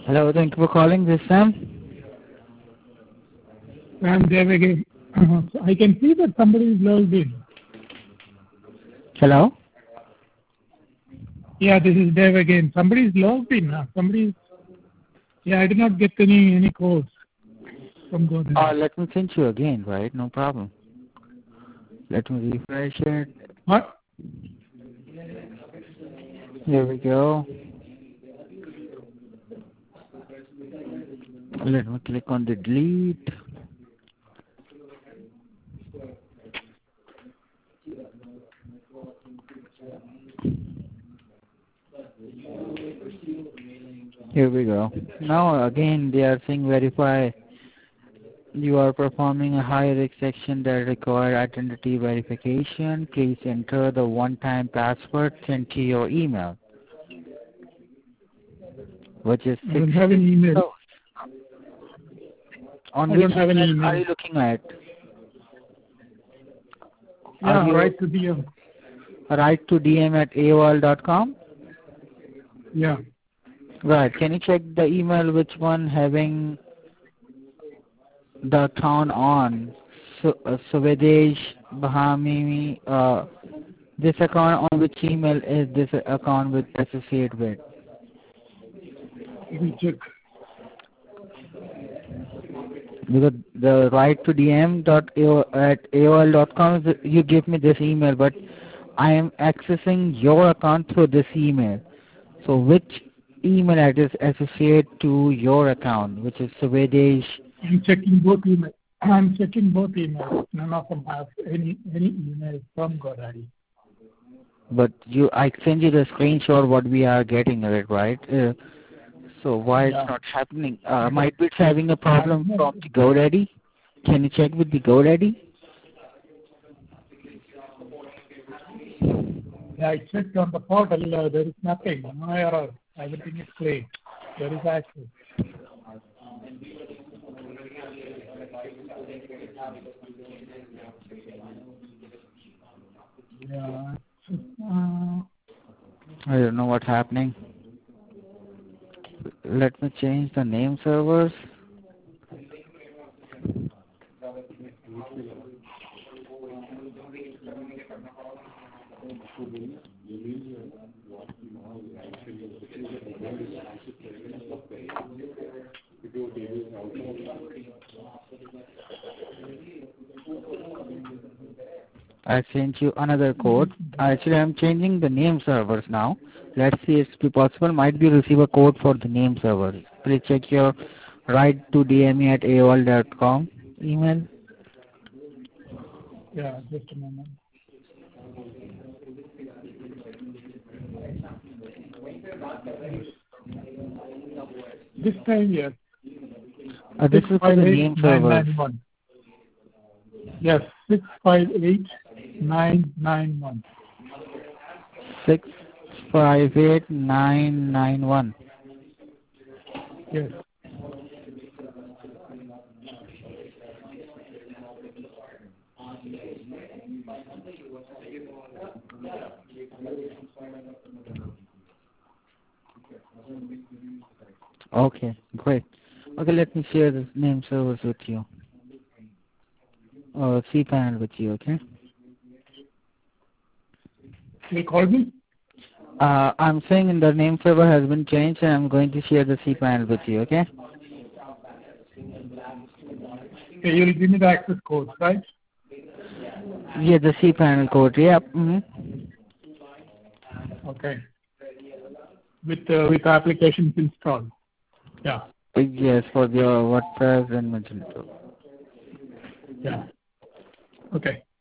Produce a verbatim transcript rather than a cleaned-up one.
Hello, thank you for calling. This Sam. I'm there again. Uh, so I can see that somebody is logged in. Hello. Yeah, this is Dev again. Somebody is logged in. Huh? Somebody is, yeah, I did not get any any codes from GoDaddy. Uh, let me send you again, right? No problem. Let me refresh it. What? Here we go. Let me click on the delete. Here we go. Now again they are saying verify. You are performing a high-risk section that require identity verification. Please enter the one-time password sent to your email, which is I don't have an email. Oh. On I which don't have an email email. are you looking at? Yeah, you right to D M. Right to D M at A O L dot com? Yeah. Right. Can you check the email which one having the account on? So, uh, Suvedesh Bahami, uh, this account on which email is this account with associate with? We check. Because the right to D M dot at A O L dot com, you give me this email, but I am accessing your account through this email. So which email address associate to your account, which is Suvedesh? I'm checking both emails. I'm checking both emails. None of them have any any email from GoDaddy. But you, I send you the screenshot what we are getting it, right? Uh, so why Yeah. it's not happening? Uh, might be it's having a problem from the GoDaddy. Can you check with the GoDaddy? Yeah, I checked on the portal. Uh, there is nothing. No error. Everything is clear. There is access. Yeah. Uh, I don't know what's happening. Let me change the name servers. I sent you another code. Actually, I'm changing the name servers now. Let's see if it's possible. Might be receive a code for the name server. Please check your right to D M E at A O L dot com email. yeah, just a moment. This time, yes. Uh, this is for the name server. Yes, six five eight nine nine one. Six five eight nine nine one. Yes. Okay, great. Okay, let me share the name servers with you. Or cPanel with you, okay? You called me? Uh, I'm saying the name server has been changed and I'm going to share the cPanel with you, okay? Okay, you'll give me the access code, right? Yeah, the cPanel code, yeah. Mm-hmm. Okay. With uh, with applications installed. Yeah. Yes, for your WordPress and Magento. Yeah. Okay.